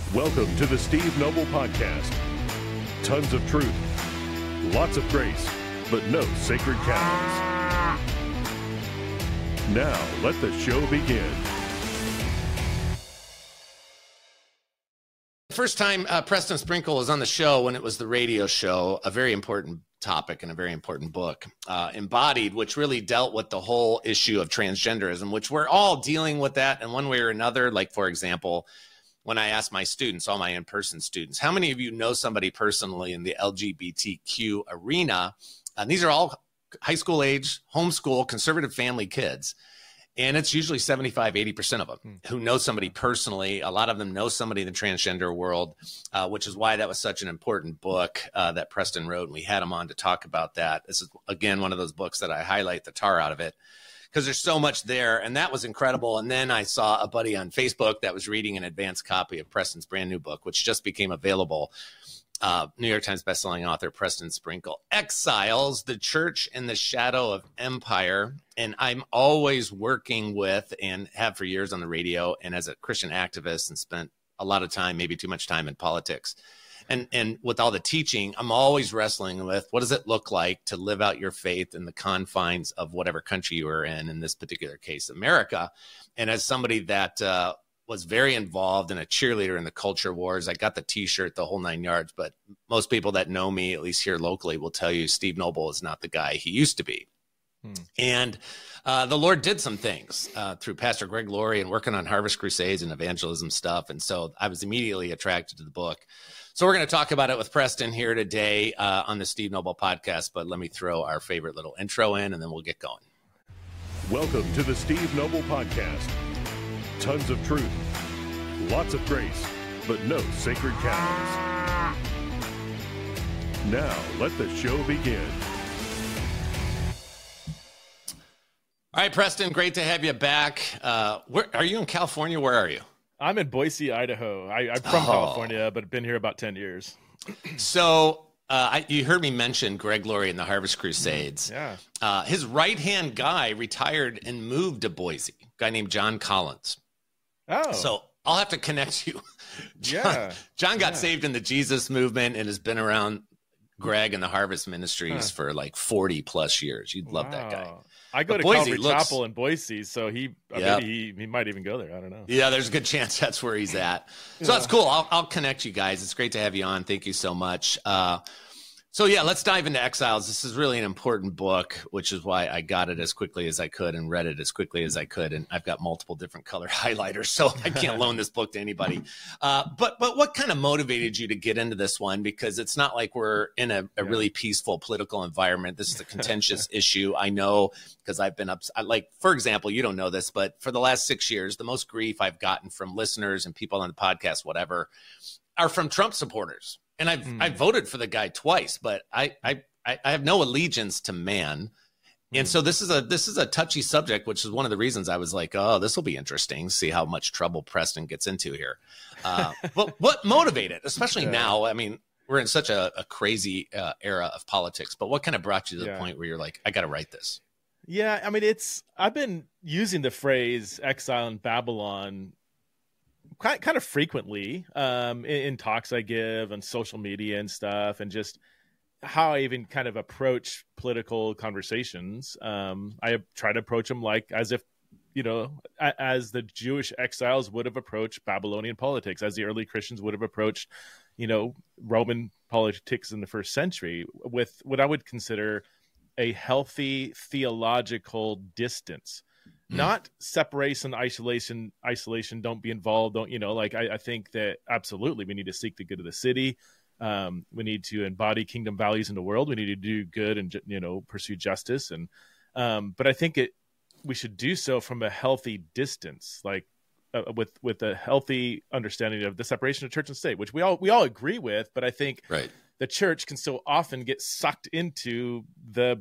Welcome to the Steve Noble Podcast. Tons of truth, lots of grace, but no sacred cows. Now, let the show begin. First time Preston Sprinkle was on the show when it was the radio show, a very important topic and a very important book, Embodied, which really dealt with the whole issue of transgenderism, which we're all dealing with that in one way or another. Like, for example, when I ask my students, all my in-person students, how many of you know somebody personally in the LGBTQ arena? And these are all high school age, homeschool, conservative family kids. And it's usually 75, 80% of them who know somebody personally. A lot of them know somebody in the transgender world, which is why that was such an important book that Preston wrote. And we had him on to talk about that. This is, again, one of those books that I highlight the tar out of it, because there's so much there. And that was incredible. And then I saw a buddy on Facebook that was reading an advanced copy of Preston's brand new book, which just became available. New York Times bestselling author Preston Sprinkle, Exiles, the Church in the Shadow of Empire. And I'm always working with, and have for years on the radio and as a Christian activist, and spent a lot of time, maybe too much time in politics. And with all the teaching, I'm always wrestling with, what does it look like to live out your faith in the confines of whatever country you are in this particular case, America. And as somebody that was very involved and a cheerleader in the culture wars, I got the t-shirt, the whole 9 yards, but most people that know me, at least here locally, will tell you Steve Noble is not the guy he used to be. And the Lord did some things through Pastor Greg Laurie and working on Harvest Crusades and evangelism stuff. And so I was immediately attracted to the book. So we're going to talk about it with Preston here today on the Steve Noble Podcast. But let me throw our favorite little intro in, and then we'll get going. Welcome to the Steve Noble Podcast. Tons of truth, lots of grace, but no sacred cows. Now, let the show begin. All right, Preston, great to have you back. Where are you in California? Where are you? I'm in Boise, Idaho. I'm from California, but been here about 10 years. So you heard me mention Greg Laurie and the Harvest Crusades. Yeah. His right-hand guy retired and moved to Boise, a guy named John Collins. Oh. So I'll have to connect you. John got saved in the Jesus movement and has been around Greg and the Harvest Ministries for like 40 plus years. You'd love that guy. I go to Calvary Chapel in Boise, so maybe he might even go there. I don't know. Yeah, there's a good chance that's where he's at. So that's cool. I'll connect you guys. It's great to have you on. Thank you so much. So yeah, let's dive into Exiles. This is really an important book, which is why I got it as quickly as I could and read it as quickly as I could. And I've got multiple different color highlighters, so I can't loan this book to anybody. But what kind of motivated you to get into this one? Because it's not like we're in a really peaceful political environment. This is a contentious issue. I know, because I've been like, for example, you don't know this, but for the last 6 years, the most grief I've gotten from listeners and people on the podcast, whatever, are from Trump supporters. And I've voted for the guy twice, but I have no allegiance to man. And so this is a touchy subject, which is one of the reasons I was like, oh, this will be interesting. See how much trouble Preston gets into here. But what motivated, especially now? I mean, we're in such a crazy era of politics, but what kind of brought you to the point where you're like, I got to write this? Yeah, I mean, I've been using the phrase exile in Babylon kind of frequently in talks I give on social media and stuff, and just how I even kind of approach political conversations. I try to approach them like as if, as the Jewish exiles would have approached Babylonian politics, as the early Christians would have approached, Roman politics in the first century, with what I would consider a healthy theological distance. Not separation, isolation, don't be involved. I think that absolutely we need to seek the good of the city. We need to embody kingdom values in the world. We need to do good and, pursue justice. And, but I think we should do so from a healthy distance, like with a healthy understanding of the separation of church and state, which we all agree with. But I think the church can so often get sucked into the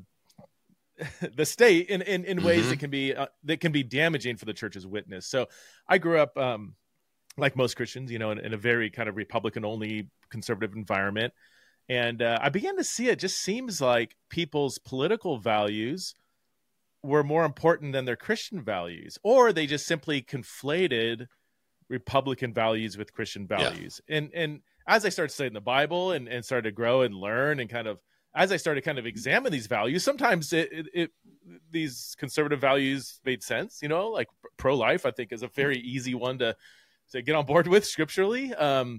state in ways that can be damaging for the church's witness. So I grew up like most Christians, in a very kind of Republican only conservative environment. And I began to see it just seems like people's political values were more important than their Christian values, or they just simply conflated Republican values with Christian values. And as I started studying the Bible and started to grow and learn, and kind of as I started kind of examine these values, sometimes these conservative values made sense, like pro-life, I think, is a very easy one to get on board with scripturally.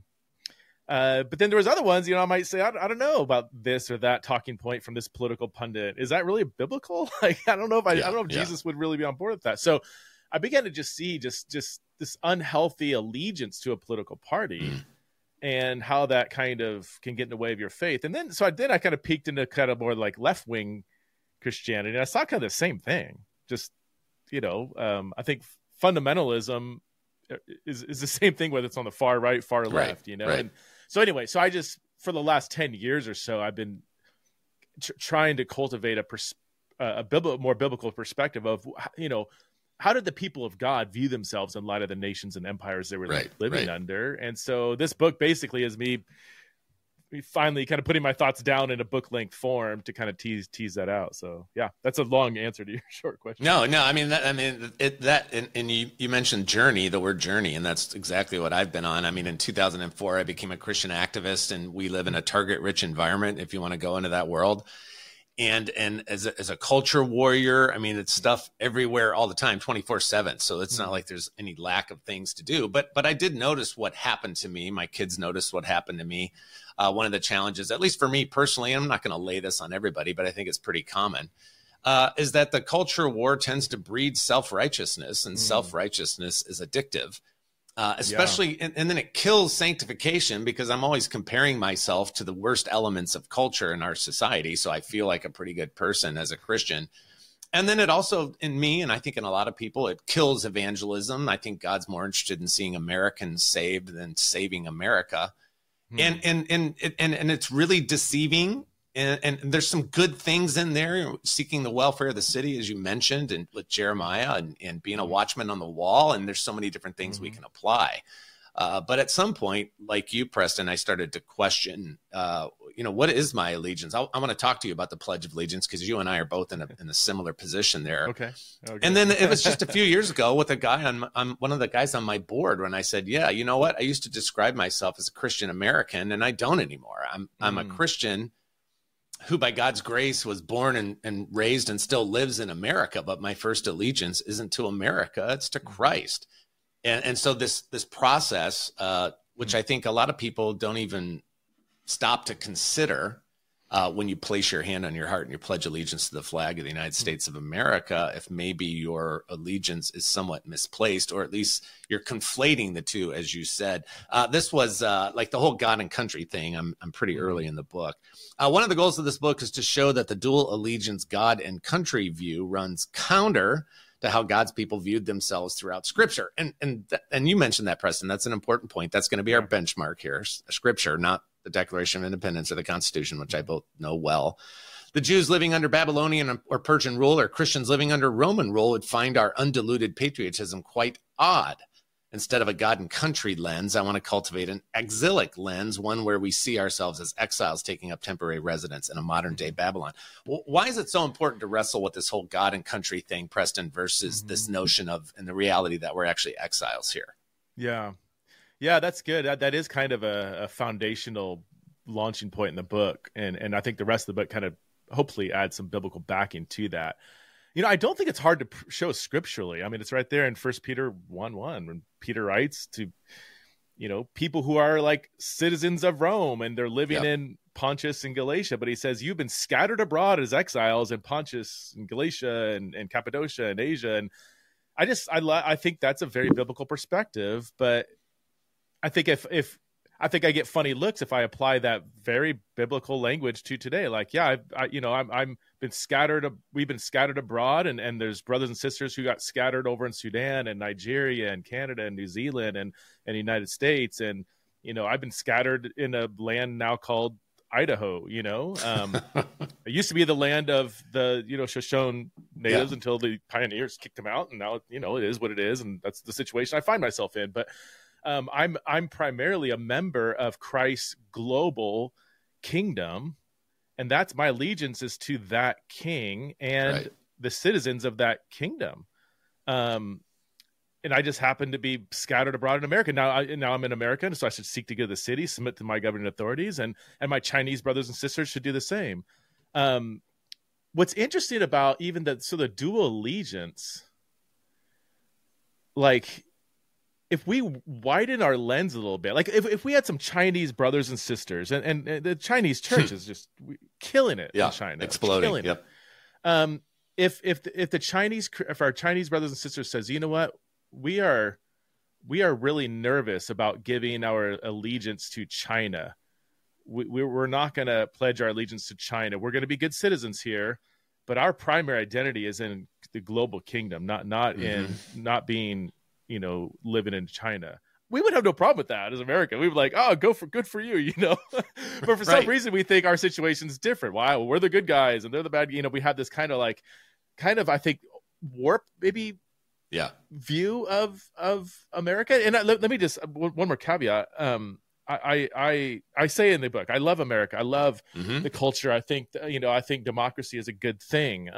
But then there was other ones, I might say, I don't know about this or that talking point from this political pundit. Is that really biblical? Like, I don't know if Jesus would really be on board with that. So I began to just see just this unhealthy allegiance to a political party and how that kind of can get in the way of your faith. And then, I kind of peeked into kind of more like left-wing Christianity. And I saw kind of the same thing. Just, I think fundamentalism is the same thing, whether it's on the far right, far left, Right. And so anyway, I just, for the last 10 years or so, I've been trying to cultivate a more biblical perspective of, how did the people of God view themselves in light of the nations and empires they were living under? And so this book basically is me finally kind of putting my thoughts down in a book length form to kind of tease that out. So yeah, that's a long answer to your short question. No, I mean, and you mentioned journey, the word journey, and that's exactly what I've been on. I mean, in 2004, I became a Christian activist, and we live in a target rich environment, if you want to go into that world. And as a culture warrior, I mean, it's stuff everywhere all the time, 24/7. So it's not like there's any lack of things to do. But I did notice what happened to me. My kids noticed what happened to me. One of the challenges, at least for me personally, and I'm not going to lay this on everybody, but I think it's pretty common, is that the culture war tends to breed self-righteousness, and self-righteousness is addictive. Especially, and then it kills sanctification, because I'm always comparing myself to the worst elements of culture in our society. So I feel like a pretty good person as a Christian. And then it also, in me, and I think in a lot of people, it kills evangelism. I think God's more interested in seeing Americans saved than saving America. And it's really deceiving. And there's some good things in there, seeking the welfare of the city, as you mentioned, and with Jeremiah, and being a watchman on the wall. And there's so many different things we can apply. But at some point, like you, Preston, I started to question, what is my allegiance? I want to talk to you about the Pledge of Allegiance, because you and I are both in a similar position there. Okay. And then it was just a few years ago with a guy on one of the guys on my board, when I said, yeah, you know what? I used to describe myself as a Christian American, and I don't anymore. I'm a Christian who by God's grace was born and raised and still lives in America, but my first allegiance isn't to America, it's to Christ. And so this process, which I think a lot of people don't even stop to consider, when you place your hand on your heart and you pledge allegiance to the flag of the United States of America, if maybe your allegiance is somewhat misplaced, or at least you're conflating the two, as you said. This was like the whole God and country thing. I'm pretty early in the book. One of the goals of this book is to show that the dual allegiance God and country view runs counter to how God's people viewed themselves throughout Scripture. And you mentioned that, Preston. That's an important point. That's going to be our benchmark here. Scripture, not the Declaration of Independence or the Constitution, which I both know well. The Jews living under Babylonian or Persian rule, or Christians living under Roman rule, would find our undiluted patriotism quite odd. Instead of a God and country lens, I want to cultivate an exilic lens, one where we see ourselves as exiles taking up temporary residence in a modern-day Babylon. Well, why is it so important to wrestle with this whole God and country thing, Preston, versus this notion of, and the reality that we're actually exiles here? Yeah, that's good. That is kind of a foundational launching point in the book. And I think the rest of the book kind of hopefully adds some biblical backing to that. I don't think it's hard to show scripturally. I mean, it's right there in 1 Peter 1:1, when Peter writes to, people who are like citizens of Rome, and they're living in Pontus and Galatia. But he says, you've been scattered abroad as exiles in Pontus and Galatia and Cappadocia and Asia. And I think that's a very biblical perspective. But I think I think I get funny looks if I apply that very biblical language to today. Like, I'm been scattered. We've been scattered abroad, and there's brothers and sisters who got scattered over in Sudan and Nigeria and Canada and New Zealand and the United States. And, I've been scattered in a land now called Idaho. It used to be the land of the, Shoshone natives until the pioneers kicked them out. And now, it is what it is. And that's the situation I find myself in. But I'm primarily a member of Christ's global kingdom, and that's my allegiance is to that king and the citizens of that kingdom. And and I just happen to be scattered abroad in America. Now I'm in America, and so I should seek to go to the city, submit to my governing authorities, and my Chinese brothers and sisters should do the same. What's interesting about even the dual allegiance, like if we widen our lens a little bit, like if we had some Chinese brothers and sisters, and the Chinese church is just killing it in China, exploding. Yep. If our Chinese brothers and sisters says, you know what, we are really nervous about giving our allegiance to China. We're not going to pledge our allegiance to China. We're going to be good citizens here, but our primary identity is in the global kingdom, not being, living in China. We would have no problem with that as America. We would be like, oh, good for you, But for some reason, we think our situation's different. Wow, we're the good guys and they're the bad. We have this kind of I think warp maybe view of America. And let me just one more caveat. I say in the book, I love America. I love the culture. I think I think democracy is a good thing.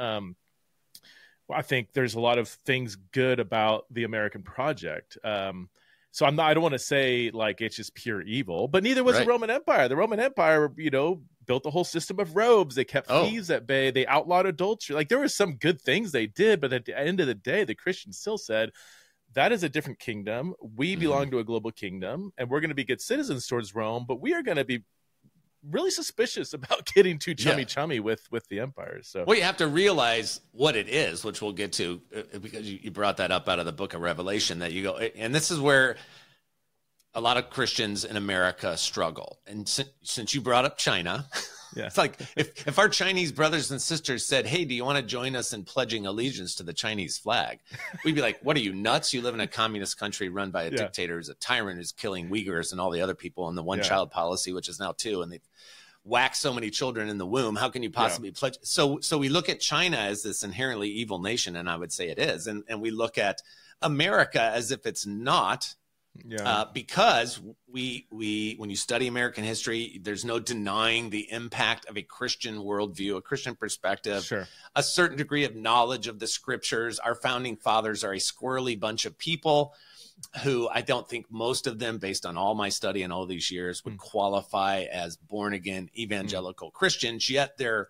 I think there's a lot of things good about the American project. So I don't want to say like it's just pure evil, but neither was the Roman Empire. The Roman Empire, built a whole system of robes. They kept thieves at bay. They outlawed adultery. Like there were some good things they did, but at the end of the day, the Christians still said, that is a different kingdom. We belong to a global kingdom, and we're going to be good citizens towards Rome, but we are going to be really suspicious about getting too chummy with the empire. So, well, you have to realize what it is, which we'll get to, because you brought that up out of the book of Revelation, that you go, and this is where a lot of Christians in America struggle. And since you brought up China, it's like if our Chinese brothers and sisters said, hey, do you want to join us in pledging allegiance to the Chinese flag? We'd be like, what are you, nuts? You live in a communist country run by a dictator who's a tyrant who's killing Uyghurs and all the other people, and the one-child policy, which is now 2, and they've whacked so many children in the womb. How can you possibly pledge? So we look at China as this inherently evil nation, and I would say it is. And we look at America as if it's not. Because we when you study American history, there's no denying the impact of a Christian worldview, a Christian perspective, a certain degree of knowledge of the scriptures. Our founding fathers are a squirrely bunch of people who I don't think most of them, based on all my study and all these years, would qualify as born again evangelical Christians. Yet their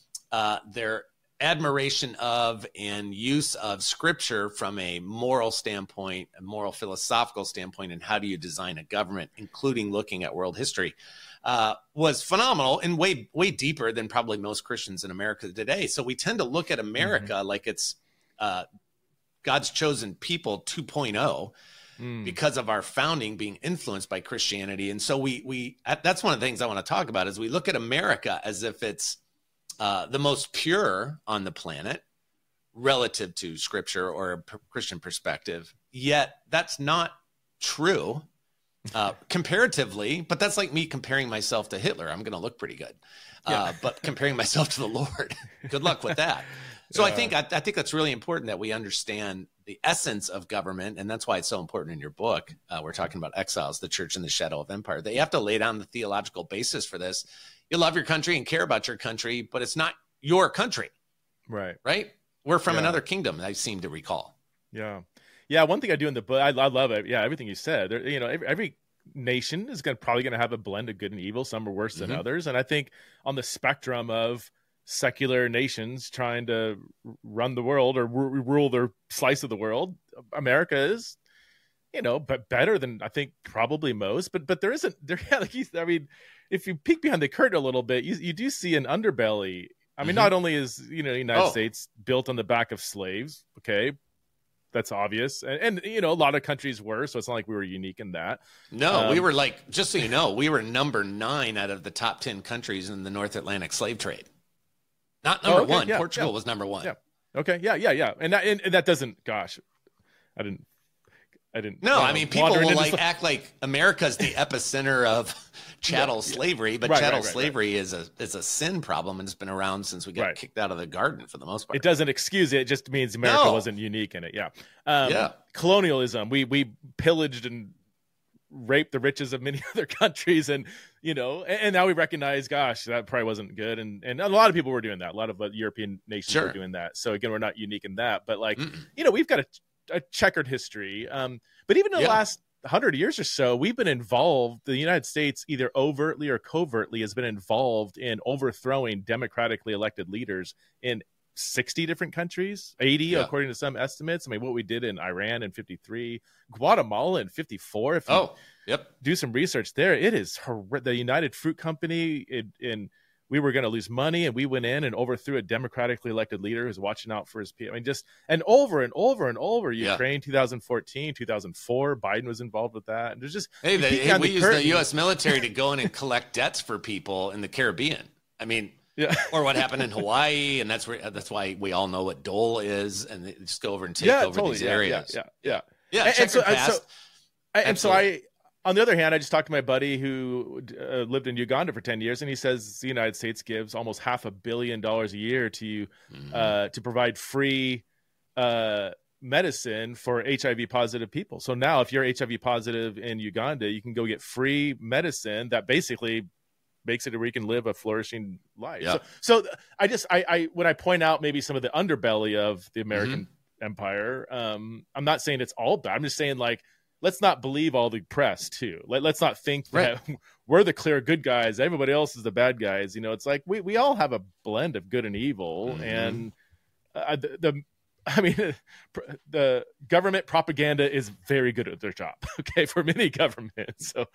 admiration of and use of scripture from a moral standpoint, a moral philosophical standpoint, and how do you design a government, including looking at world history, was phenomenal and way deeper than probably most Christians in America today. So we tend to look at America like it's God's chosen people 2.0 because of our founding being influenced by Christianity. And so we that's one of the things I want to talk about is we look at America as if it's the most pure on the planet relative to scripture or a Christian perspective. Yet that's not true comparatively, but that's like me comparing myself to Hitler. I'm going to look pretty good. But comparing myself to the Lord, good luck with that. So I think that's really important that we understand the essence of government. And that's why it's so important in your book. We're talking about Exiles, the Church in the Shadow of Empire. That you have to lay down the theological basis for this. You love your country and care about your country, but it's not your country. Right? We're from another kingdom, I seem to recall. Yeah. One thing I do in the book, I love it. Yeah, everything you said. Every nation is probably going to have a blend of good and evil. Some are worse than others. And I think on the spectrum of secular nations trying to run the world or rule their slice of the world, America is, but better than I think probably most. But there isn't there. If you peek behind the curtain a little bit, you do see an underbelly. I mean, not only is the United States built on the back of slaves, okay, that's obvious, and a lot of countries were, so it's not like we were unique in that. No, we were just so you know, we were number 9 out of the top 10 countries in the North Atlantic slave trade. Not number 1. Portugal was number 1. Yeah. Okay. Yeah. And that doesn't. Gosh, I didn't. No, I mean, people will act like America's the epicenter of chattel slavery, but chattel slavery is a sin problem, and it's been around since we got kicked out of the garden for the most part. It doesn't excuse it; it just means America wasn't unique in it. Colonialism. We pillaged and raped the riches of many other countries, and now we recognize, gosh, that probably wasn't good, and a lot of people were doing that. A lot of European nations were doing that. So again, we're not unique in that, but we've got a checkered history. But even in the last 100 years or so, we've been involved. The United States, either overtly or covertly, has been involved in overthrowing democratically elected leaders in 60 different countries, 80 according to some estimates. I mean, what we did in Iran in 53, Guatemala in 54. If you do some research there, it is the United Fruit Company we were going to lose money, and we went in and overthrew a democratically elected leader who's watching out for his people. I mean, and over and over and over. Ukraine, 2014, 2004, Biden was involved with that. And there's just we used the U.S. military to go in and collect debts for people in the Caribbean. I mean, or what happened in Hawaii, and that's why we all know what dole is, and they just go over and take over these areas. And so on the other hand, I just talked to my buddy who lived in Uganda for 10 years, and he says the United States gives almost $500 million a year to provide free medicine for HIV positive people. So now if you're HIV positive in Uganda, you can go get free medicine that basically makes it where you can live a flourishing life. So I when I point out maybe some of the underbelly of the American empire, I'm not saying it's all bad. I'm just saying, like, let's not believe all the press too. Let's not think that we're the clear good guys, everybody else is the bad guys. You know, it's like we all have a blend of good and evil, and the government propaganda is very good at their job. Okay, for many governments. So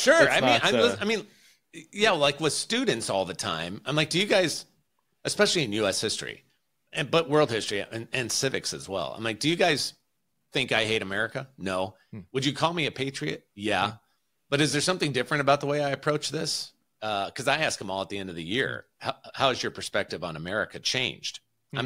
like with students all the time, I'm like, do you guys, especially in U.S. history, but world history and civics as well, I'm like, do you guys think I hate America? No. Would you call me a patriot? Yeah. But is there something different about the way I approach this? Because I ask them all at the end of the year, how has your perspective on America changed?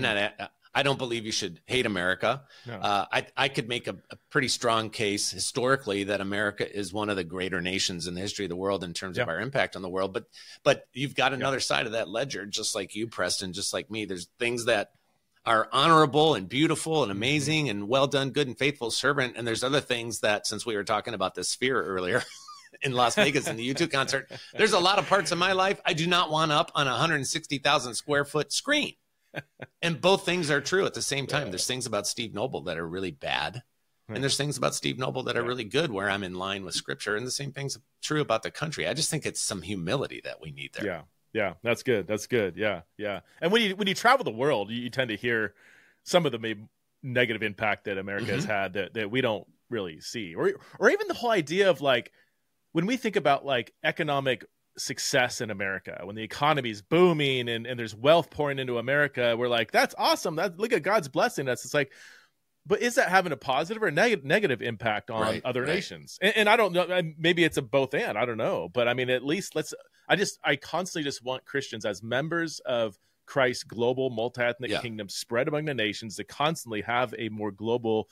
I don't believe you should hate America. No. I could make a pretty strong case historically that America is one of the greater nations in the history of the world in terms of our impact on the world. But you've got another side of that ledger, just like you, Preston, just like me. There's things that are honorable and beautiful and amazing and well done, good and faithful servant. And there's other things that, since we were talking about the Sphere earlier in Las Vegas in the U2 concert, there's a lot of parts of my life I do not want up on a 160,000 square foot screen. And both things are true at the same time. There's things about Steve Noble that are really bad. And there's things about Steve Noble that are really good, where I'm in line with scripture. And the same thing's true about the country. I just think it's some humility that we need there. Yeah, that's good. That's good. Yeah. And when you travel the world, you tend to hear some of the maybe negative impact that America has had that we don't really see, or even the whole idea of, like, when we think about, like, economic success in America, when the economy is booming and there's wealth pouring into America, we're like, that's awesome. Look at God's blessing us. It's like, but is that having a positive or negative impact on other nations? And I don't know. Maybe it's a both and. I don't know. But I mean, at least I constantly just want Christians as members of Christ's global multi-ethnic kingdom spread among the nations to constantly have a more global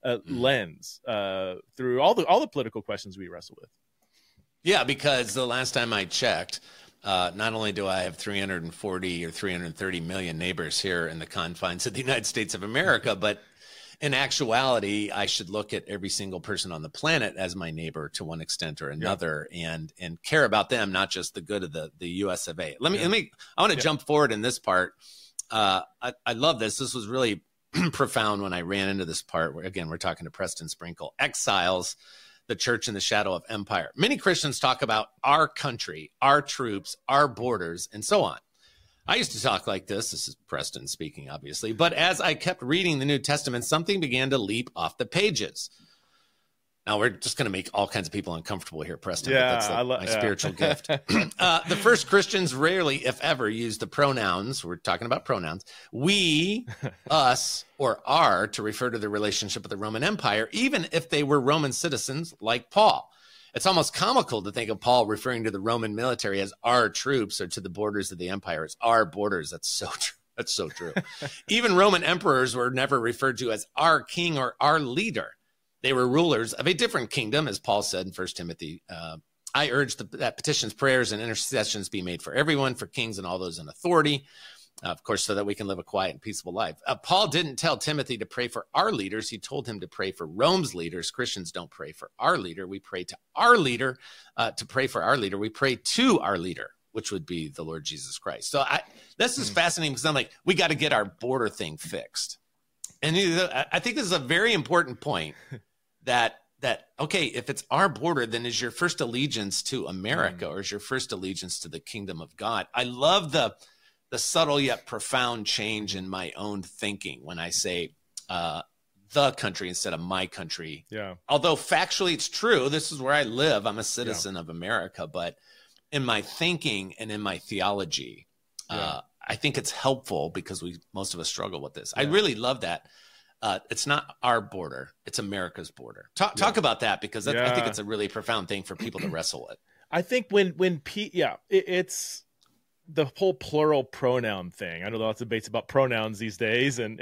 lens through all the political questions we wrestle with. Yeah, because the last time I checked, not only do I have 340 or 330 million neighbors here in the confines of the United States of America, but in actuality, I should look at every single person on the planet as my neighbor to one extent or another, and care about them, not just the good of the US of A. I want to jump forward in this part. I love this. This was really profound when I ran into this part where, again, we're talking to Preston Sprinkle, Exiles, the Church in the Shadow of Empire. Many Christians talk about our country, our troops, our borders, and so on. I used to talk like this. This is Preston speaking, obviously. But as I kept reading the New Testament, something began to leap off the pages. Now, we're just going to make all kinds of people uncomfortable here, Preston. Yeah, but that's my spiritual gift. The first Christians rarely, if ever, used the pronouns. We're talking about pronouns. We, us, or our to refer to their relationship with the Roman Empire, even if they were Roman citizens like Paul. It's almost comical to think of Paul referring to the Roman military as our troops, or to the borders of the empire as our borders. That's so true. That's so true. Even Roman emperors were never referred to as our king or our leader. They were rulers of a different kingdom, as Paul said in 1 Timothy. I urge that petitions, prayers, and intercessions be made for everyone, for kings and all those in authority, of course, so that we can live a quiet and peaceable life. Paul didn't tell Timothy to pray for our leaders. He told him to pray for Rome's leaders. Christians don't pray for our leader. We pray to our leader. To pray for our leader, we pray to our leader, which would be the Lord Jesus Christ. So this is fascinating, because I'm like, we got to get our border thing fixed. And I think this is a very important point that okay, if it's our border, then is your first allegiance to America or is your first allegiance to the kingdom of God? I love the subtle yet profound change in my own thinking when I say the country instead of my country. Yeah. Although factually it's true, this is where I live. I'm a citizen of America, but in my thinking and in my theology, I think it's helpful because most of us struggle with this. I really love that. It's not our border; it's America's border. Talk about that because I think it's a really profound thing for people to wrestle with. I think it's the whole plural pronoun thing. I know lots of debates about pronouns these days, and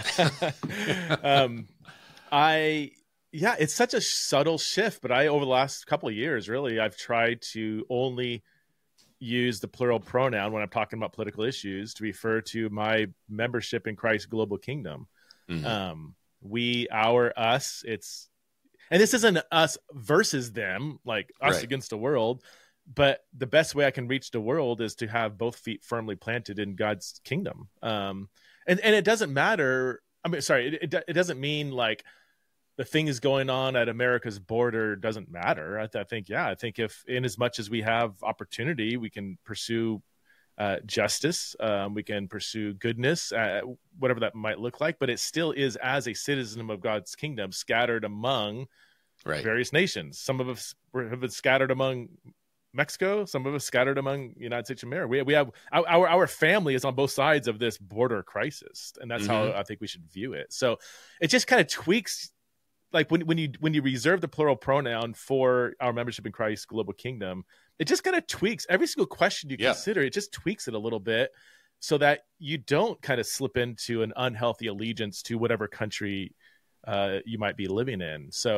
it's such a subtle shift. But over the last couple of years, really, I've tried to only use the plural pronoun when I'm talking about political issues to refer to my membership in Christ's global kingdom. Mm-hmm. We, our, us. And this isn't us versus them, like us against the world. But the best way I can reach the world is to have both feet firmly planted in God's kingdom. And it doesn't matter. I mean, sorry, it doesn't mean like the things going on at America's border doesn't matter. I think if in as much as we have opportunity, we can pursue justice, we can pursue goodness, whatever that might look like, but it still is as a citizen of God's kingdom scattered among various nations. Some of us have been scattered among Mexico, some of us scattered among United States of America. We have our family is on both sides of this border crisis, and that's how I think we should view it. So it just kind of tweaks, like when you reserve the plural pronoun for our membership in Christ's global kingdom, it just kind of tweaks every single question you consider. It just tweaks it a little bit so that you don't kind of slip into an unhealthy allegiance to whatever country you might be living in. So,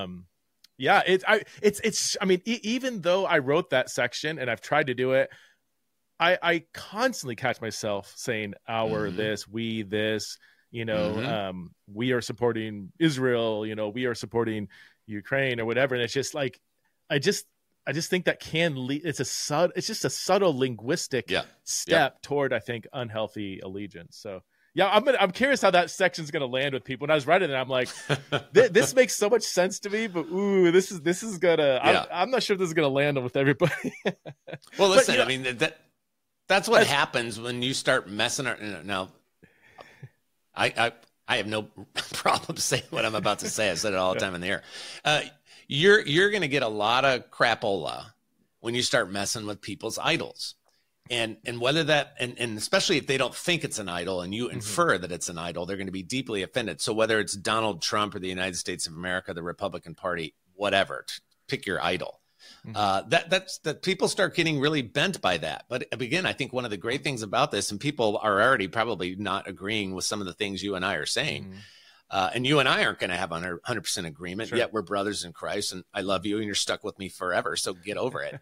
even though I wrote that section and I've tried to do it, I constantly catch myself saying our, this, we, this, we are supporting Israel, we are supporting Ukraine or whatever. And it's just like, I just think that can lead. It's just a subtle linguistic step toward, I think, unhealthy allegiance. So I'm curious how that section's going to land with people. When I was writing it, I'm like, this makes so much sense to me, but this is gonna. I'm not sure if this is going to land with everybody. Well, listen, I mean that's what happens when you start messing around. Now, I have no problem saying what I'm about to say. I said it all the time in the air. You're going to get a lot of crapola when you start messing with people's idols. And whether that, and especially if they don't think it's an idol and you infer that it's an idol, they're going to be deeply offended. So whether it's Donald Trump or the United States of America, the Republican Party, whatever, pick your idol. That people start getting really bent by that. But again, I think one of the great things about this, and people are already probably not agreeing with some of the things you and I are saying, and you and I aren't going to have 100% agreement, yet we're brothers in Christ, and I love you, and you're stuck with me forever, so get over it.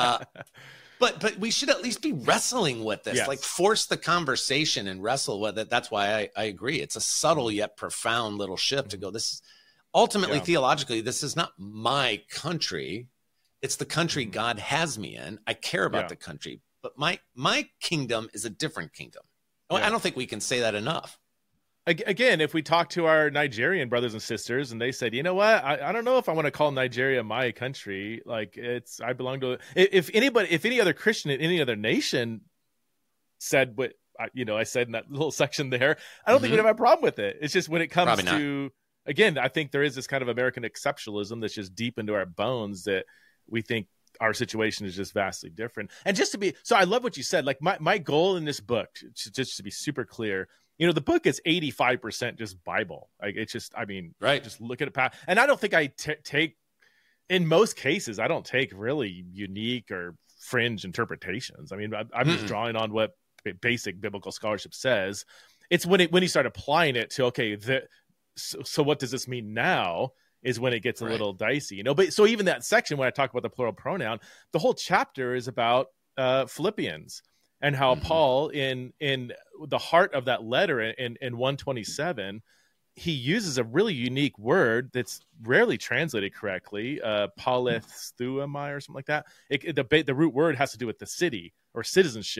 But we should at least be wrestling with this, like force the conversation and wrestle with it. That's why I agree. It's a subtle yet profound little shift to go, this is ultimately theologically, this is not my country. It's the country God has me in. I care about the country, but my kingdom is a different kingdom. I don't think we can say that enough. Again, if we talk to our Nigerian brothers and sisters and they said, you know what, I don't know if I want to call Nigeria my country. Like I belong to, if any other Christian in any other nation said what, I said in that little section there, I don't think we'd have a problem with it. It's just when it comes to, again, I think there is this kind of American exceptionalism that's just deep into our bones that we think our situation is just vastly different. And just to be, so I love what you said, like my goal in this book, just to be super clear, the book is 85% just Bible. Like it's just, just look at it. And I don't think I take, in most cases, I don't take really unique or fringe interpretations. I mean, I'm just drawing on what basic biblical scholarship says. It's when you start applying it to, okay, so what does this mean now? Is when it gets a little dicey, But so even that section, when I talk about the plural pronoun, the whole chapter is about Philippians and how Paul, in the heart of that letter in 127, he uses a really unique word that's rarely translated correctly, polysteuomai or something like that. The root word has to do with the city or citizenship.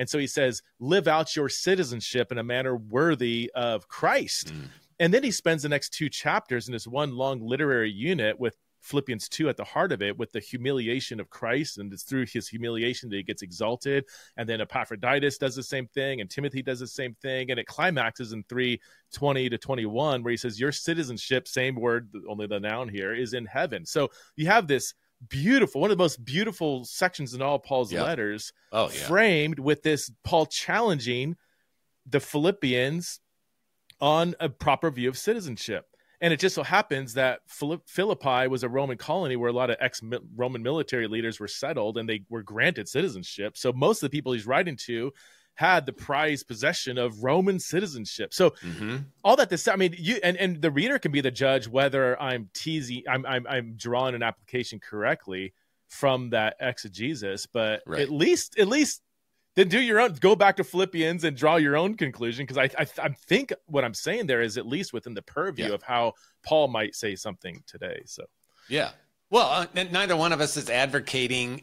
And so he says, live out your citizenship in a manner worthy of Christ. And then he spends the next 2 chapters in this one long literary unit with Philippians 2 at the heart of it, with the humiliation of Christ, and it's through his humiliation that he gets exalted. And then Epaphroditus does the same thing, and Timothy does the same thing, and it climaxes in 3:20 to 21, where he says, your citizenship, same word, only the noun here, is in heaven. So you have this beautiful, one of the most beautiful sections in all Paul's letters, framed with this Paul challenging the Philippians on a proper view of citizenship. And it just so happens that Philippi was a Roman colony where a lot of ex-Roman military leaders were settled, and they were granted citizenship. So most of the people he's writing to had the prized possession of Roman citizenship. So all that to say, I mean, you and the reader can be the judge whether I'm drawing an application correctly from that exegesis, but at least then do your own, go back to Philippians and draw your own conclusion. Because I think what I'm saying there is at least within the purview of how Paul might say something today. So, well, neither one of us is advocating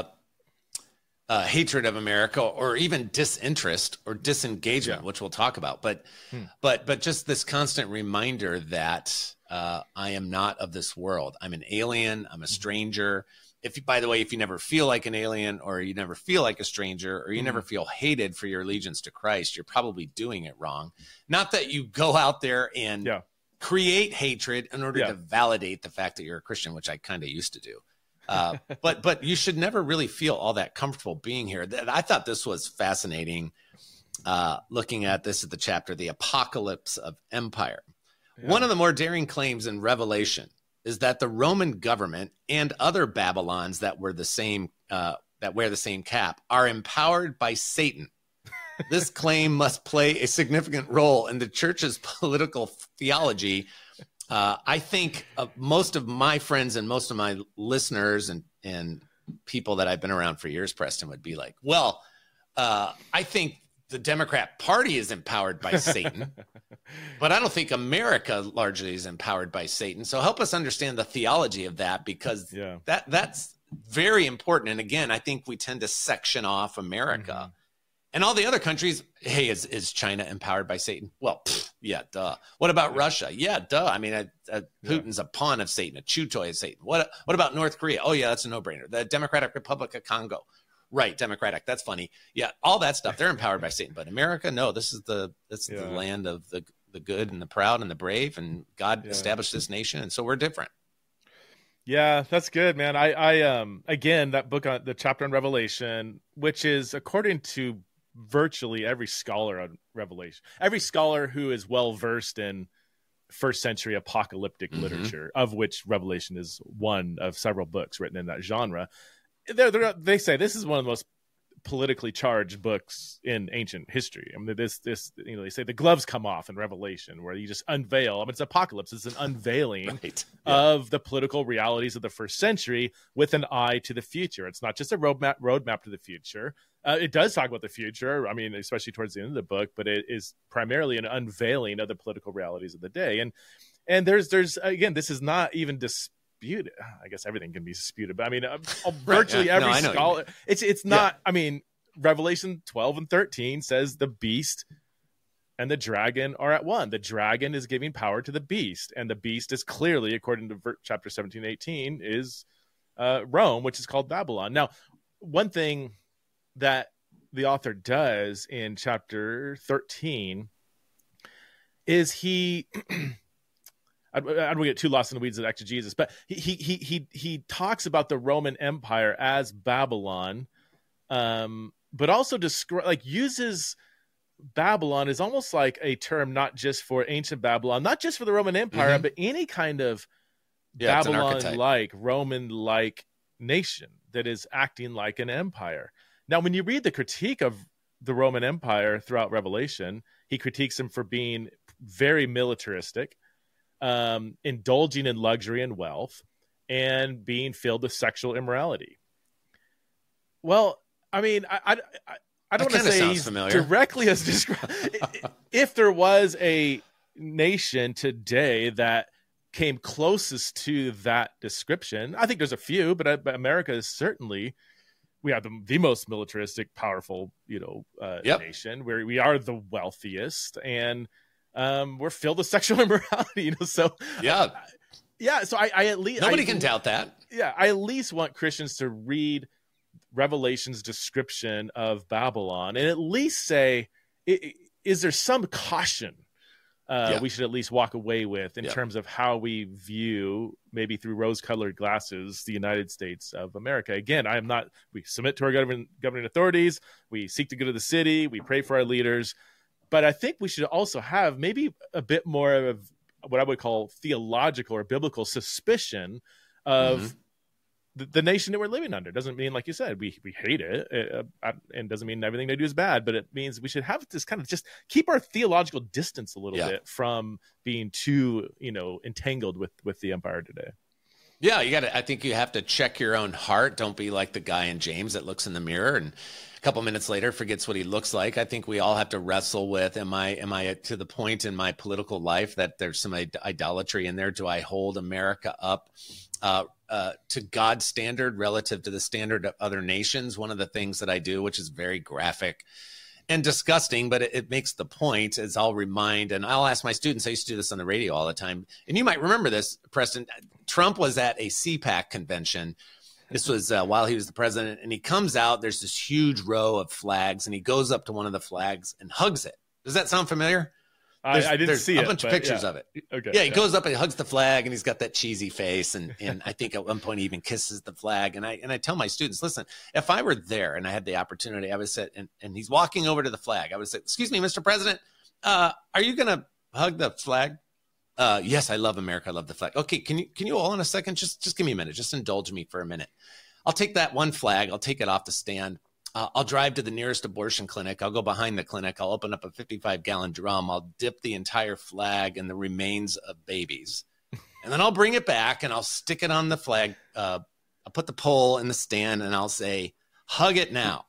hatred of America or even disinterest or disengagement, which we'll talk about. But just this constant reminder that I am not of this world. I'm an alien. I'm a stranger. By the way, if you never feel like an alien, or you never feel like a stranger, or you never feel hated for your allegiance to Christ, you're probably doing it wrong. Not that you go out there and create hatred in order to validate the fact that you're a Christian, which I kind of used to do. But you should never really feel all that comfortable being here. I thought this was fascinating, looking at this at the chapter, The Apocalypse of Empire. One of the more daring claims in Revelation is that the Roman government and other Babylons that wear the same cap are empowered by Satan. This claim must play a significant role in the church's political theology. I think most of my friends and most of my listeners and people that I've been around for years, Preston, would be like, well, I think the Democrat Party is empowered by Satan, but I don't think America largely is empowered by Satan. So help us understand the theology of that, because that's very important. And again, I think we tend to section off America and all the other countries. Hey, is China empowered by Satan? Well, duh. What about Russia? Yeah, duh. I mean, Putin's a pawn of Satan, a chew toy of Satan. What about North Korea? Oh yeah, that's a no-brainer. The Democratic Republic of Congo. Right, democratic. That's funny. Yeah, all that stuff. They're empowered by Satan, but America, no. This is the land of the good and the proud and the brave, and God established this nation, and so we're different. Yeah, that's good, man. I again, that book on the chapter on Revelation, which is according to virtually every scholar on Revelation, every scholar who is well versed in first century apocalyptic literature, of which Revelation is one of several books written in that genre. They say this is one of the most politically charged books in ancient history. I mean, this they say the gloves come off in Revelation, where you just unveil. I mean, it's apocalypse. It's an unveiling of the political realities of the first century with an eye to the future. It's not just a roadmap to the future. It does talk about the future. I mean, especially towards the end of the book, but it is primarily an unveiling of the political realities of the day. And there's again, this is not even disputed. I guess everything can be disputed, but I mean, virtually every scholar. It's not. I mean, Revelation 12 and 13 says the beast and the dragon are at one. The dragon is giving power to the beast, and the beast is clearly, according to chapter 17, 18, is Rome, which is called Babylon. Now, one thing that the author does in chapter 13 is he. I don't get too lost in the weeds of exegesis, but he talks about the Roman Empire as Babylon, but also uses Babylon as almost like a term not just for ancient Babylon, not just for the Roman Empire, but any kind of Babylon-like, Roman-like nation that is acting like an empire. Now, when you read the critique of the Roman Empire throughout Revelation, he critiques them for being very militaristic, indulging in luxury and wealth, and being filled with sexual immorality. Well, I mean, I don't want to say he's directly as described. If there was a nation today that came closest to that description, I think there's a few, but America is certainly we have the most militaristic, powerful, nation, where we are the wealthiest, and we're filled with sexual immorality. So So I at least nobody can doubt that. Yeah, I at least want Christians to read Revelation's description of Babylon and at least say, is there some caution we should at least walk away with in terms of how we view, maybe through rose-colored glasses, the United States of America? Again, we submit to our governing authorities, we seek the good of the city, we pray for our leaders, but I think we should also have maybe a bit more of what I would call theological or biblical suspicion of the nation that we're living under. Doesn't mean, like you said, we hate it, and doesn't mean everything they do is bad, but it means we should have this kind of just keep our theological distance a little bit from being too, entangled with the empire today. Yeah, I think you have to check your own heart. Don't be like the guy in James that looks in the mirror and a couple minutes later forgets what he looks like. I think we all have to wrestle with, am I to the point in my political life that there's some idolatry in there? Do I hold America up to God's standard relative to the standard of other nations? One of the things that I do, which is very graphic and disgusting, but it makes the point, is I'll remind, and I'll ask my students, I used to do this on the radio all the time, and you might remember this, Preston. Trump was at a CPAC convention. This was while he was the president, and he comes out, there's this huge row of flags, and he goes up to one of the flags and hugs it. Does that sound familiar? I didn't see it. There's a bunch of pictures of it. Okay. Yeah, he goes up and he hugs the flag, and he's got that cheesy face, and I think at one point he even kisses the flag. And I tell my students, listen, if I were there and I had the opportunity, I would sit and he's walking over to the flag. I would say, excuse me, Mr. President, are you going to hug the flag? Yes, I love America. I love the flag. Okay, can you all in a second? Just give me a minute. Just indulge me for a minute. I'll take that one flag. I'll take it off the stand. I'll drive to the nearest abortion clinic. I'll go behind the clinic. I'll open up a 55-gallon drum. I'll dip the entire flag in the remains of babies. And then I'll bring it back and I'll stick it on the flag. I'll put the pole in the stand and I'll say, hug it now.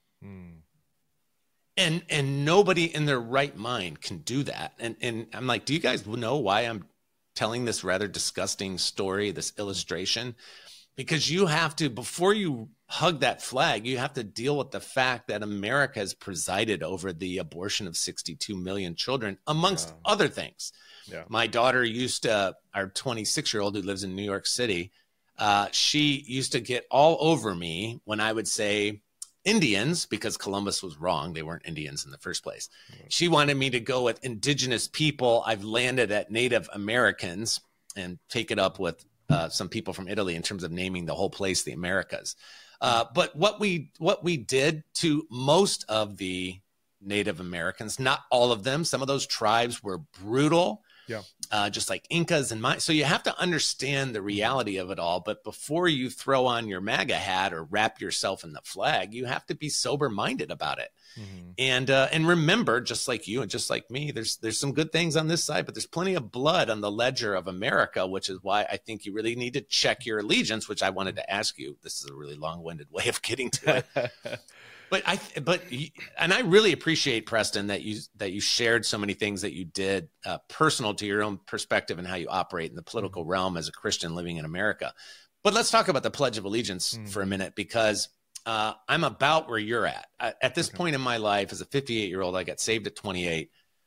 And nobody in their right mind can do that. And I'm like, do you guys know why I'm telling this rather disgusting story, this illustration? Because you have to, before you hug that flag, you have to deal with the fact that America has presided over the abortion of 62 million children, amongst other things. Yeah. My daughter our 26-year-old who lives in New York City, she used to get all over me when I would say Indians, because Columbus was wrong. They weren't Indians in the first place. She wanted me to go with indigenous people. I've landed at Native Americans and take it up with some people from Italy in terms of naming the whole place the Americas. But what we did to most of the Native Americans, not all of them, some of those tribes were brutal, just like Incas and Mayans. So you have to understand the reality of it all. But before you throw on your MAGA hat or wrap yourself in the flag, you have to be sober-minded about it. And remember, just like you and just like me, there's some good things on this side, but there's plenty of blood on the ledger of America, which is why I think you really need to check your allegiance, which I wanted to ask you. This is a really long-winded way of getting to it. But I really appreciate, Preston, that you shared so many things that you did personal to your own perspective and how you operate in the political realm as a Christian living in America. But let's talk about the Pledge of Allegiance for a minute, because I'm about where you're at. At this point in my life, as a 58-year-old, I got saved at 28.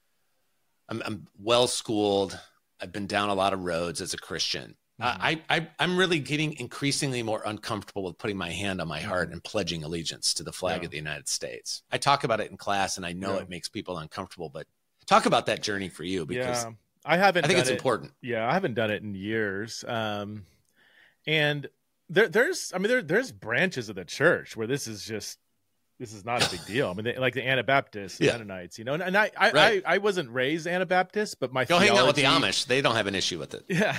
I'm well-schooled. I've been down a lot of roads as a Christian. I'm really getting increasingly more uncomfortable with putting my hand on my heart and pledging allegiance to the flag of the United States. I talk about it in class, and I know it makes people uncomfortable, but talk about that journey for you, because I think it's important. Yeah, I haven't done it in years. And there's branches of the church where this is not a big deal. I mean, like the Anabaptists, the Mennonites, and I wasn't raised Anabaptist, but my theology, hang out with the Amish. They don't have an issue with it. Yeah.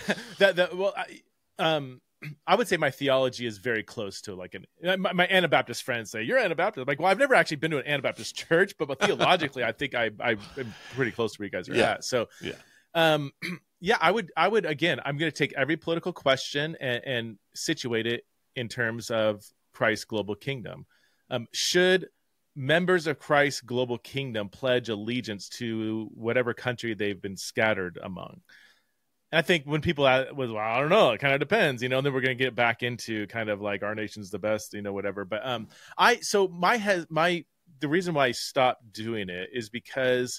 I would say my theology is very close to my Anabaptist friends say, you're Anabaptist. I'm like, well, I've never actually been to an Anabaptist church, but theologically, I think I'm pretty close to where you guys are at. So, I would, again, I'm going to take every political question and situate it in terms of Christ's global kingdom. Should members of Christ's global kingdom pledge allegiance to whatever country they've been scattered among? I think when people was, well, I don't know, it kind of depends, and then we're going to get back into kind of like our nation's the best, whatever. But the reason why I stopped doing it is because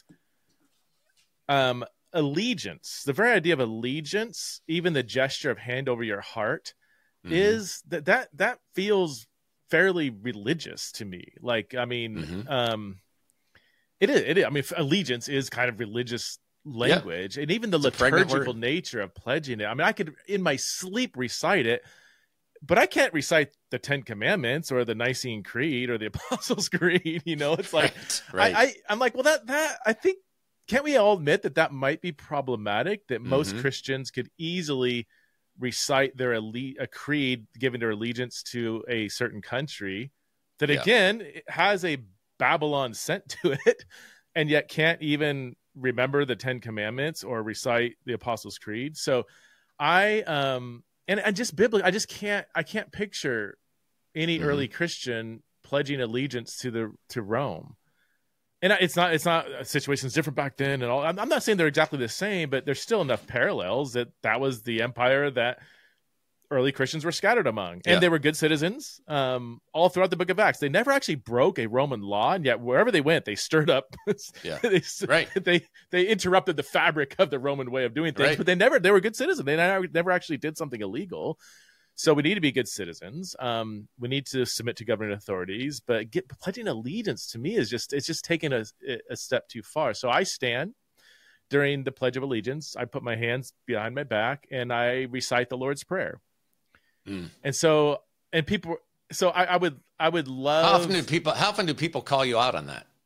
allegiance, the very idea of allegiance, even the gesture of hand over your heart, is that feels fairly religious to me. Like, I mean, it is. I mean, allegiance is kind of religious language, and even the liturgical nature of pledging it. I mean, I could in my sleep recite it, but I can't recite the 10 Commandments or the Nicene Creed or the Apostles' Creed. It's like, right. I'm like, well, that I think, can't we all admit that might be problematic? That most Christians could easily recite their a creed giving their allegiance to a certain country that again has a Babylon sent to it, and yet can't even remember the 10 Commandments or recite the Apostles' Creed. So and just biblically, I can't picture any early Christian pledging allegiance to Rome. And it's not situations different back then and all. I'm not saying they're exactly the same, but there's still enough parallels that was the empire that early Christians were scattered among, and they were good citizens all throughout the book of Acts. They never actually broke a Roman law, and yet wherever they went, they stirred up. They interrupted the fabric of the Roman way of doing things, but they were good citizens. They never actually did something illegal. So we need to be good citizens. We need to submit to governing authorities, but pledging allegiance to me is just taking a step too far. So I stand during the Pledge of Allegiance. I put my hands behind my back and I recite the Lord's Prayer. And so, I would love. How often do people call you out on that?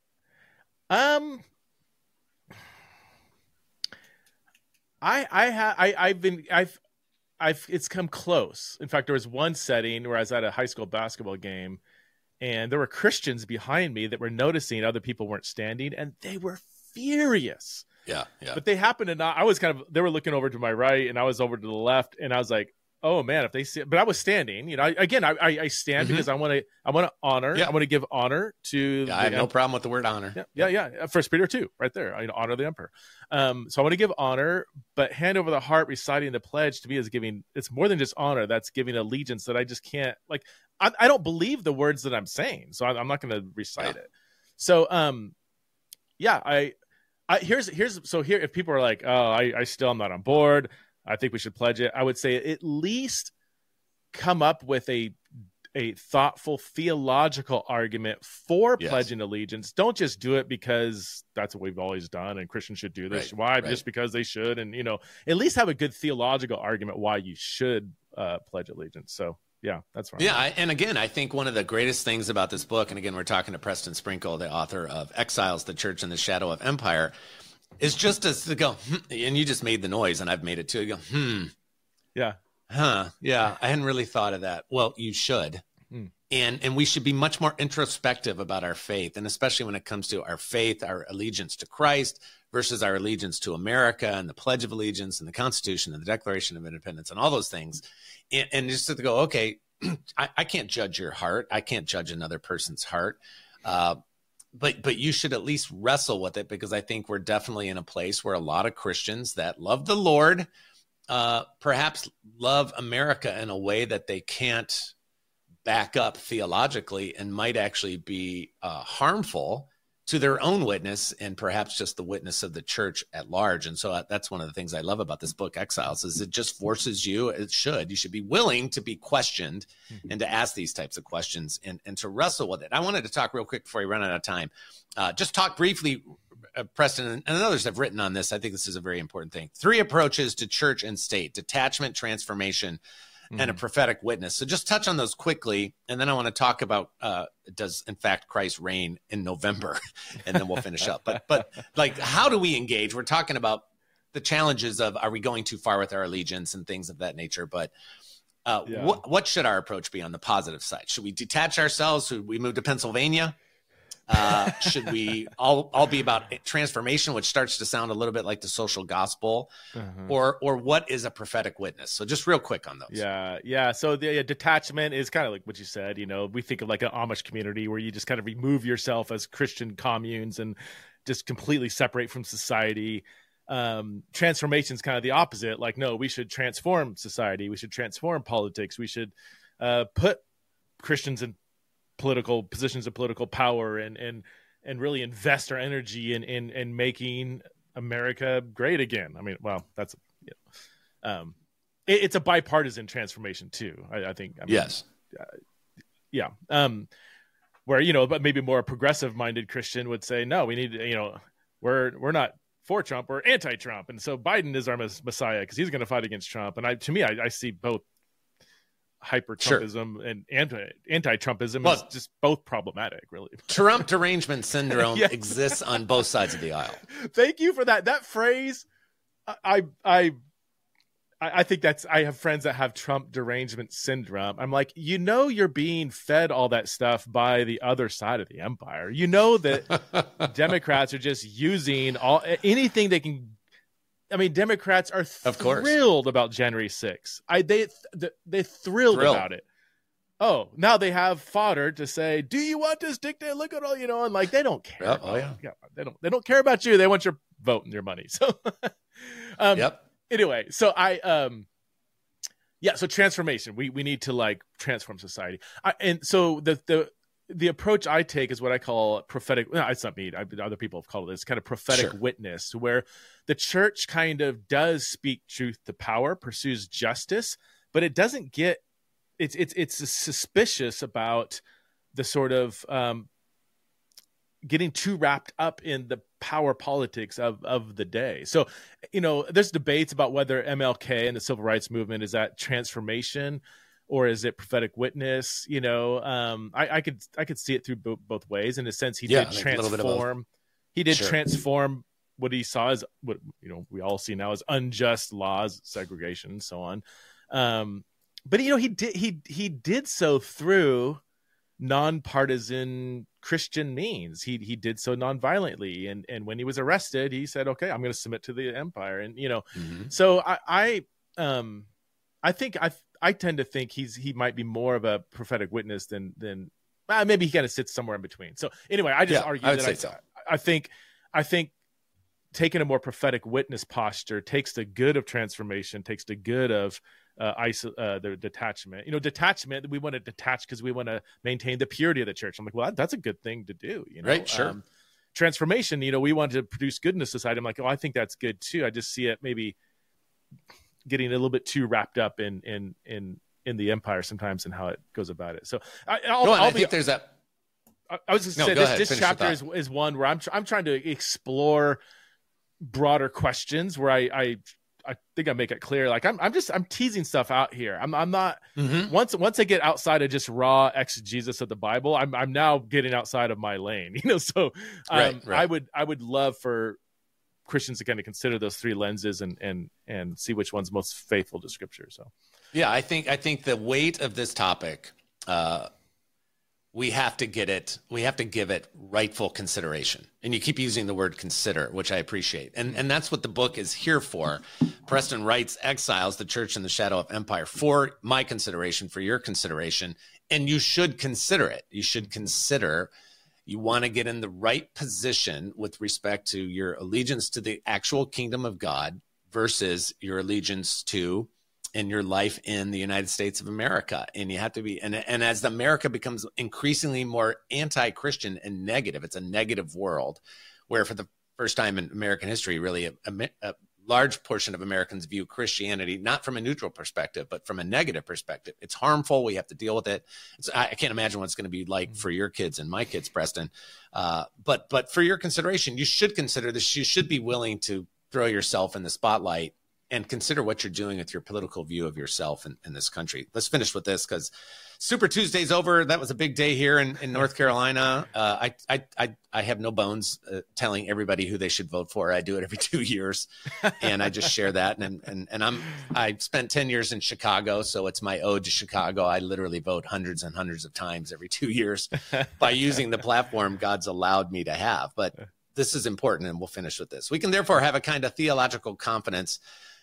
It's come close. In fact, there was one setting where I was at a high school basketball game, and there were Christians behind me that were noticing other people weren't standing, and they were furious. Yeah. But they happened to not. They were looking over to my right, and I was over to the left, and I was like, oh man, if they see, but I was standing. I stand because I want to honor. I want to give honor to. I have no problem with the word honor. Yeah. 1 Peter 2, right there. Honor the emperor. So I want to give honor, but hand over the heart, reciting the pledge to me is giving. It's more than just honor. That's giving allegiance that I just can't. Like, I don't believe the words that I'm saying, so I'm not going to recite it. So here's if people are like, oh, I still am not on board, I think we should pledge it, I would say at least come up with a thoughtful theological argument for pledging allegiance. Don't just do it because that's what we've always done and Christians should do this. Why? Just because they should. And, at least have a good theological argument why you should pledge allegiance. So, yeah, that's right. Yeah, and again, I think one of the greatest things about this book, and again, we're talking to Preston Sprinkle, the author of Exiles, the Church in the Shadow of Empire, is just to go, and you just made the noise, and I've made it too. You go, yeah, yeah, I hadn't really thought of that. Well, you should, and we should be much more introspective about our faith, and especially when it comes to our faith, our allegiance to Christ versus our allegiance to America and the Pledge of Allegiance and the Constitution and the Declaration of Independence and all those things, and just to go, okay, I can't judge your heart, I can't judge another person's heart. But you should at least wrestle with it, because I think we're definitely in a place where a lot of Christians that love the Lord perhaps love America in a way that they can't back up theologically and might actually be harmful to their own witness and perhaps just the witness of the church at large. And so that's one of the things I love about this book, Exiles, is it just forces you, you should be willing to be questioned and to ask these types of questions and to wrestle with it. I wanted to talk real quick before we run out of time. Just talk briefly, Preston, and others have written on this. I think this is a very important thing. 3 approaches to church and state: detachment, transformation, and a prophetic witness. So just touch on those quickly, and then I want to talk about does in fact Christ reign in November, and then we'll finish up. But like, how do we engage? We're talking about the challenges of, are we going too far with our allegiance and things of that nature? But what should our approach be on the positive side? Should we detach ourselves? Should we move to Pennsylvania? Should we all be about transformation, which starts to sound a little bit like the social gospel, or what is a prophetic witness? So just real quick on those. Yeah. So the detachment is kind of like what you said. We think of like an Amish community where you just kind of remove yourself as Christian communes and just completely separate from society. Transformation is kind of the opposite. Like, no, we should transform society. We should transform politics. We should put Christians in political positions of political power and really invest our energy in making America great again. I mean, well, that's, it's a bipartisan transformation too. I think. Yes. Yeah. Where, but maybe more progressive minded Christian would say, no, we need, we're not for Trump, we're anti-Trump. And so Biden is our messiah because he's going to fight against Trump. And to me, I see both hyper-Trumpism and anti-Trumpism is just both problematic, really. Trump derangement syndrome exists on both sides of the aisle. Thank you for that. That phrase, I think I have friends that have Trump derangement syndrome. I'm like, you're being fed all that stuff by the other side of the empire. That Democrats are just using anything they can. I mean, Democrats are thrilled about January 6th. They're thrilled about it. Oh, now they have fodder to say, do you want this dictator? Look at all, and like, they don't care. They don't care about you. They want your vote and your money. So, Anyway, so so transformation. We need to like transform society. And so the approach I take is what I call prophetic. No, it's not me. Other people have called it this kind of prophetic witness, where the church kind of does speak truth to power, pursues justice, but it doesn't get. It's suspicious about the sort of getting too wrapped up in the power politics of the day. So, there's debates about whether MLK and the civil rights movement is that transformation or is it prophetic witness? I could see it through both ways. In a sense, he did transform. He did transform what he saw as what we all see now as unjust laws, segregation, and so on. But he did so through nonpartisan Christian means. He did so nonviolently, and when he was arrested, he said, "Okay, I'm going to submit to the empire." And so I think I tend to think he might be more of a prophetic witness than maybe he kind of sits somewhere in between. So anyway, I just argue that I think taking a more prophetic witness posture takes the good of transformation, takes the good of the detachment. Detachment, we want to detach because we want to maintain the purity of the church. I'm like, well, that's a good thing to do. Right, sure. Transformation, we want to produce good in the society. I'm like, I think that's good too. I just see it maybe getting a little bit too wrapped up in the empire sometimes and how it goes about it. So I think there's that. I was going to say this chapter is one where I'm trying to explore broader questions where I think I make it clear. Like I'm teasing stuff out here. I'm not once I get outside of just raw exegesis of the Bible, I'm now getting outside of my lane, So right. I would love for Christians to kind of consider those three lenses and see which one's most faithful to Scripture. So yeah, I think the weight of this topic, we have to give it rightful consideration. And you keep using the word consider, which I appreciate. And that's what the book is here for. Preston Wright's Exiles, the Church in the Shadow of Empire, for my consideration, for your consideration. And you should consider it. You want to get in the right position with respect to your allegiance to the actual kingdom of God versus your allegiance to in your life in the United States of America. And you have to be, and as America becomes increasingly more anti-Christian and negative, it's a negative world where for the first time in American history, really a large portion of Americans view Christianity, not from a neutral perspective, but from a negative perspective. It's harmful. We have to deal with it. I can't imagine what it's going to be like for your kids and my kids, Preston. But for your consideration, you should consider this. You should be willing to throw yourself in the spotlight and consider what you're doing with your political view of yourself in this country. Let's finish with this because Super Tuesday's over. That was a big day here in North Carolina. I have no bones telling everybody who they should vote for. I do it every 2 years, and I just share that. And I spent 10 years in Chicago, so it's my ode to Chicago. I literally vote hundreds and hundreds of times every 2 years by using the platform God's allowed me to have. But this is important, and we'll finish with this. We can therefore have a kind of theological confidence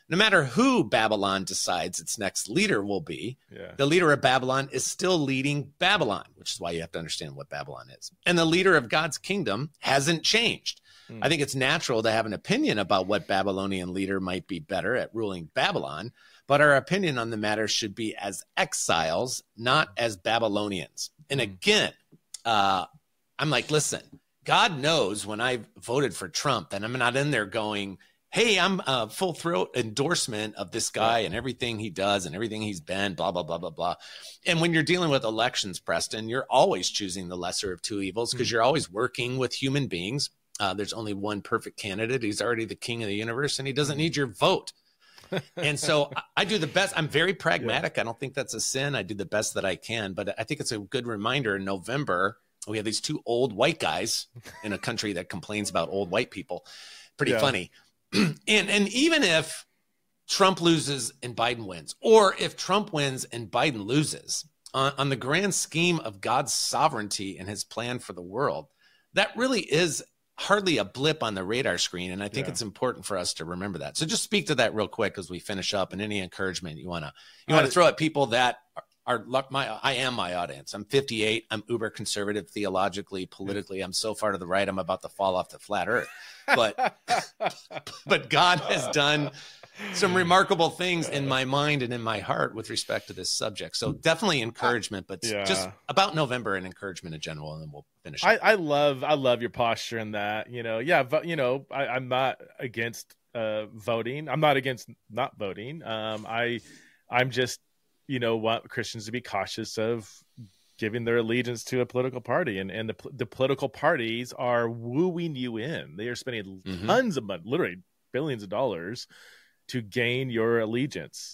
no matter who Babylon decides its next leader will be, the leader of Babylon is still leading Babylon, which is why you have to understand what Babylon is. And the leader of God's kingdom hasn't changed. I think it's natural to have an opinion about what Babylonian leader might be better at ruling Babylon, but our opinion on the matter should be as exiles, not as Babylonians. And again, I'm like, listen, God knows when I voted for Trump that I'm not in there going, hey, I'm a full throat endorsement of this guy and everything he does and everything he's been, blah, blah, blah, blah, blah. And when you're dealing with elections, Preston, you're always choosing the lesser of two evils because you're always working with human beings. There's only one perfect candidate. He's already the king of the universe, and he doesn't need your vote. And so I do the best. I'm very pragmatic. I don't think that's a sin. I do the best that I can. But I think it's a good reminder in November, we have these two old white guys in a country that complains about old white people. Pretty funny. And even if Trump loses and Biden wins, or if Trump wins and Biden loses, on the grand scheme of God's sovereignty and his plan for the world, that really is hardly a blip on the radar screen. And I think it's important for us to remember that. So just speak to that real quick as we finish up, and any encouragement you want to throw at people that are I am my audience. I'm 58. I'm uber conservative theologically, politically. I'm so far to the right, I'm about to fall off the flat earth. But God has done some remarkable things in my mind and in my heart with respect to this subject. So definitely encouragement, but just about November and encouragement in general, and then we'll finish. I love your posture in that. I'm not against voting. I'm not against not voting. I'm just want Christians to be cautious of giving their allegiance to a political party, and the political parties are wooing you in. They are spending tons of money, literally billions of dollars, to gain your allegiance.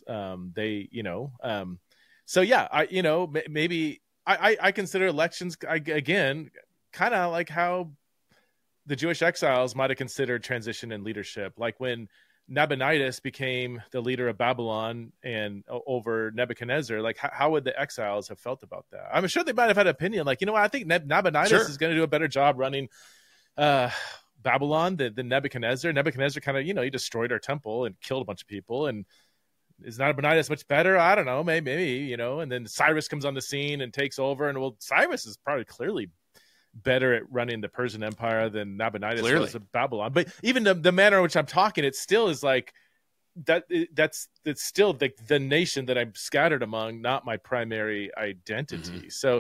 Maybe I consider elections again kind of like how the Jewish exiles might have considered transition in leadership, like when Nabonidus became the leader of Babylon and over Nebuchadnezzar. Like, how would the exiles have felt about that? I'm sure they might have had an opinion. Like, I think Nabonidus is going to do a better job running Babylon than Nebuchadnezzar. Nebuchadnezzar kind of, he destroyed our temple and killed a bunch of people. And is Nabonidus much better? I don't know, maybe, and then Cyrus comes on the scene and takes over. And Cyrus is probably clearly better at running the Persian Empire than Nabonidus was of Babylon. But even the manner in which I'm talking, it still is like that. It's still the nation that I'm scattered among, not my primary identity. So,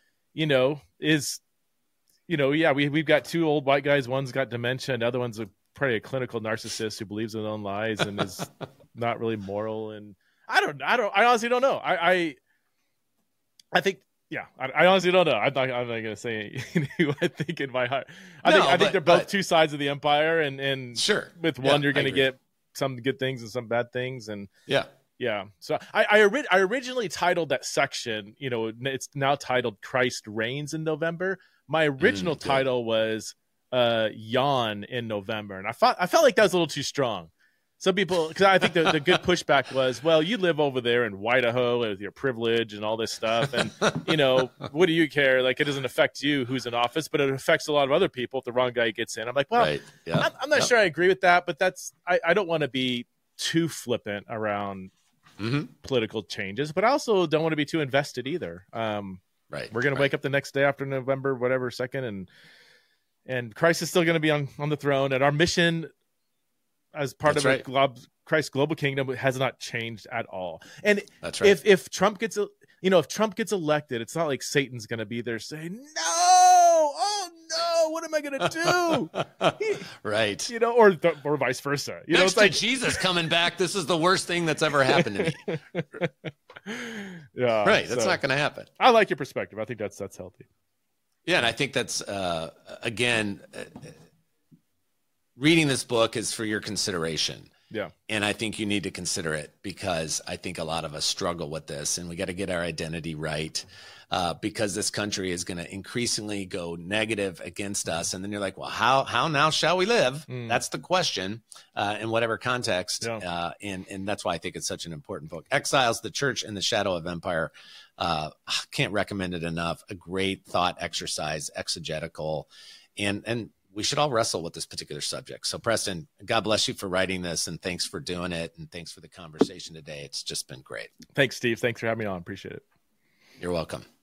we've got two old white guys. One's got dementia, and the other one's probably a clinical narcissist who believes in his own lies and is not really moral. And I honestly don't know. I think. Yeah, I honestly don't know. I'm not going to say who I think in my heart. I think they're both two sides of the empire, and sure, with one you're going to get some good things and some bad things, and yeah. So I originally titled that section. It's now titled "Christ Reigns in November." My original title was "Yawn in November," and I felt like that was a little too strong. Some people, because I think the good pushback was, well, you live over there in Idaho with your privilege and all this stuff. And, what do you care? Like, it doesn't affect you who's in office, but it affects a lot of other people if the wrong guy gets in. I'm like, well, I'm not sure I agree with that, but I don't want to be too flippant around political changes, but I also don't want to be too invested either. We're going to wake up the next day after November, whatever, 2nd, and Christ is still going to be on the throne, and our mission as part of Christ's global kingdom has not changed at all. And if Trump gets, if Trump gets elected, it's not like Satan's going to be there saying, "No, oh no, what am I going to do?" Right. Or vice versa. Next to Jesus coming back, this is the worst thing that's ever happened to me. Yeah. Right. That's not going to happen. I like your perspective. I think that's healthy. Yeah. And I think that's, again, reading this book is for your consideration. Yeah. And I think you need to consider it because I think a lot of us struggle with this, and we got to get our identity right because this country is going to increasingly go negative against us. And then you're like, well, how now shall we live? That's the question in whatever context. Yeah. And that's why I think it's such an important book. Exiles, the Church in the Shadow of Empire. Can't recommend it enough. A great thought exercise, exegetical, and we should all wrestle with this particular subject. So Preston, God bless you for writing this, and thanks for doing it. And thanks for the conversation today. It's just been great. Thanks, Steve. Thanks for having me on. Appreciate it. You're welcome.